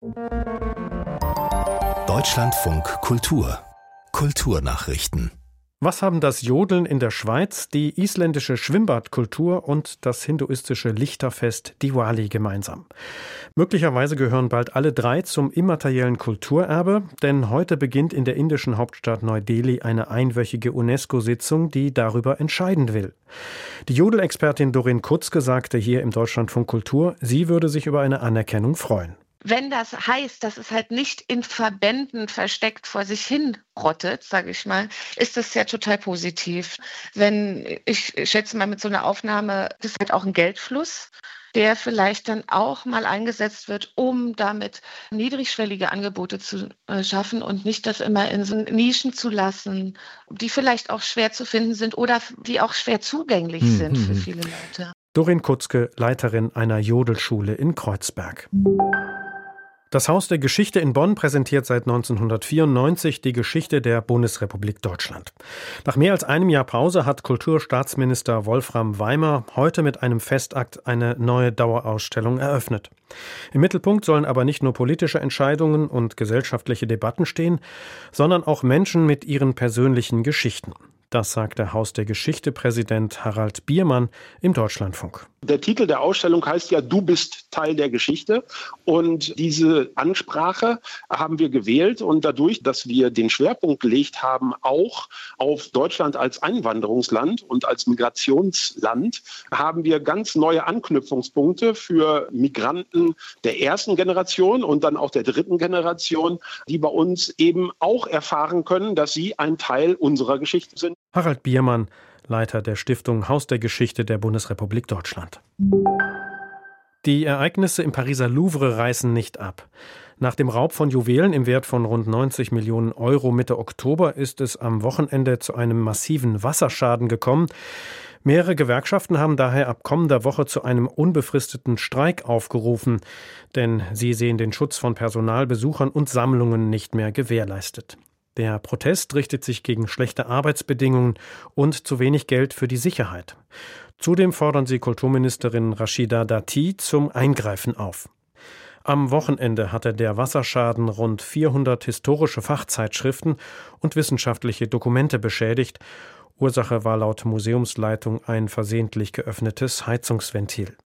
Deutschlandfunk Kultur. Kulturnachrichten. Was haben das Jodeln in der Schweiz, die isländische Schwimmbadkultur und das hinduistische Lichterfest Diwali gemeinsam? Möglicherweise gehören bald alle drei zum immateriellen Kulturerbe, denn heute beginnt in der indischen Hauptstadt Neu-Delhi eine einwöchige UNESCO-Sitzung, die darüber entscheiden will. Die Jodel-Expertin Doreen Kutzke sagte hier im Deutschlandfunk Kultur, sie würde sich über eine Anerkennung freuen. Wenn das heißt, dass es halt nicht in Verbänden versteckt vor sich hin rottet, sage ich mal, ist das ja total positiv. Wenn, ich schätze mal, mit so einer Aufnahme, das ist halt auch ein Geldfluss, der vielleicht dann auch mal eingesetzt wird, um damit niedrigschwellige Angebote zu schaffen und nicht das immer in so Nischen zu lassen, die vielleicht auch schwer zu finden sind oder die auch schwer zugänglich sind für viele Leute. Doreen Kutzke, Leiterin einer Jodelschule in Kreuzberg. Das Haus der Geschichte in Bonn präsentiert seit 1994 die Geschichte der Bundesrepublik Deutschland. Nach mehr als einem Jahr Pause hat Kulturstaatsminister Wolfram Weimer heute mit einem Festakt eine neue Dauerausstellung eröffnet. Im Mittelpunkt sollen aber nicht nur politische Entscheidungen und gesellschaftliche Debatten stehen, sondern auch Menschen mit ihren persönlichen Geschichten. Das sagt der Haus der Geschichte-Präsident Harald Biermann im Deutschlandfunk. Der Titel der Ausstellung heißt ja, du bist Teil der Geschichte. Und diese Ansprache haben wir gewählt. Und dadurch, dass wir den Schwerpunkt gelegt haben, auch auf Deutschland als Einwanderungsland und als Migrationsland, haben wir ganz neue Anknüpfungspunkte für Migranten der ersten Generation und dann auch der dritten Generation, die bei uns eben auch erfahren können, dass sie ein Teil unserer Geschichte sind. Harald Biermann, Leiter der Stiftung Haus der Geschichte der Bundesrepublik Deutschland. Die Ereignisse im Pariser Louvre reißen nicht ab. Nach dem Raub von Juwelen im Wert von rund 90 Millionen Euro Mitte Oktober ist es am Wochenende zu einem massiven Wasserschaden gekommen. Mehrere Gewerkschaften haben daher ab kommender Woche zu einem unbefristeten Streik aufgerufen, denn sie sehen den Schutz von Personal, Besuchern und Sammlungen nicht mehr gewährleistet. Der Protest richtet sich gegen schlechte Arbeitsbedingungen und zu wenig Geld für die Sicherheit. Zudem fordern sie Kulturministerin Rachida Dati zum Eingreifen auf. Am Wochenende hatte der Wasserschaden rund 400 historische Fachzeitschriften und wissenschaftliche Dokumente beschädigt. Ursache war laut Museumsleitung ein versehentlich geöffnetes Heizungsventil.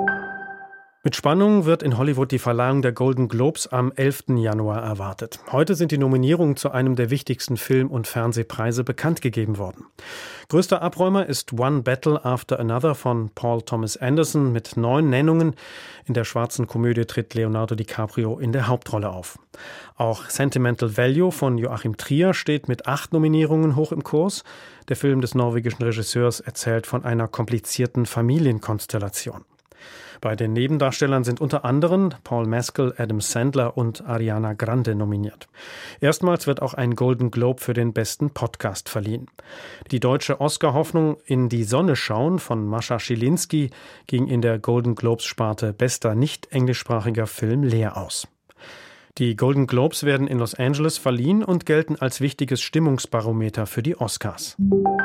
Mit Spannung wird in Hollywood die Verleihung der Golden Globes am 11. Januar erwartet. Heute sind die Nominierungen zu einem der wichtigsten Film- und Fernsehpreise bekannt gegeben worden. Größter Abräumer ist One Battle After Another von Paul Thomas Anderson mit 9 Nennungen. In der schwarzen Komödie tritt Leonardo DiCaprio in der Hauptrolle auf. Auch Sentimental Value von Joachim Trier steht mit 8 Nominierungen hoch im Kurs. Der Film des norwegischen Regisseurs erzählt von einer komplizierten Familienkonstellation. Bei den Nebendarstellern sind unter anderem Paul Mescal, Adam Sandler und Ariana Grande nominiert. Erstmals wird auch ein Golden Globe für den besten Podcast verliehen. Die deutsche Oscar-Hoffnung In die Sonne schauen von Mascha Schilinski ging in der Golden Globes-Sparte bester nicht-englischsprachiger Film leer aus. Die Golden Globes werden in Los Angeles verliehen und gelten als wichtiges Stimmungsbarometer für die Oscars.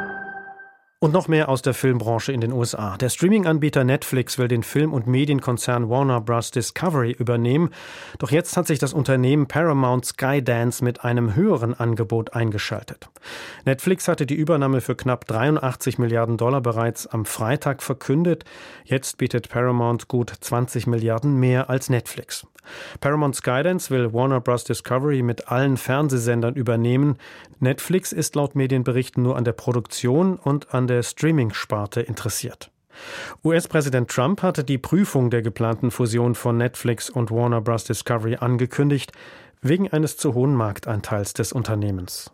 Und noch mehr aus der Filmbranche in den USA. Der Streaming-Anbieter Netflix will den Film- und Medienkonzern Warner Bros. Discovery übernehmen. Doch jetzt hat sich das Unternehmen Paramount Skydance mit einem höheren Angebot eingeschaltet. Netflix hatte die Übernahme für knapp 83 Milliarden Dollar bereits am Freitag verkündet. Jetzt bietet Paramount gut 20 Milliarden mehr als Netflix. Paramount Skydance will Warner Bros. Discovery mit allen Fernsehsendern übernehmen. Netflix ist laut Medienberichten nur an der Produktion und an der Streaming-Sparte interessiert. US-Präsident Trump hatte die Prüfung der geplanten Fusion von Netflix und Warner Bros. Discovery angekündigt, wegen eines zu hohen Marktanteils des Unternehmens.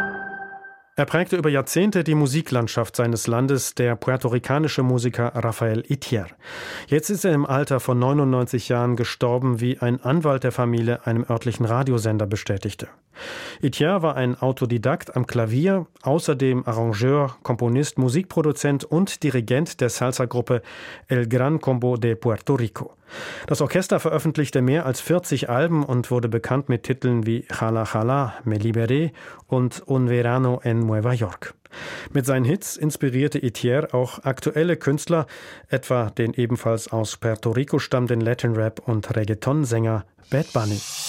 Er prägte über Jahrzehnte die Musiklandschaft seines Landes, der puerto-ricanische Musiker Rafael Itier. Jetzt ist er im Alter von 99 Jahren gestorben, wie ein Anwalt der Familie einem örtlichen Radiosender bestätigte. Itier war ein Autodidakt am Klavier, außerdem Arrangeur, Komponist, Musikproduzent und Dirigent der Salsa-Gruppe El Gran Combo de Puerto Rico. Das Orchester veröffentlichte mehr als 40 Alben und wurde bekannt mit Titeln wie Jala Jala, Me Liberé und Un Verano en Nueva York. Mit seinen Hits inspirierte Etier auch aktuelle Künstler, etwa den ebenfalls aus Puerto Rico stammenden Latin-Rap- und Reggaeton-Sänger Bad Bunny.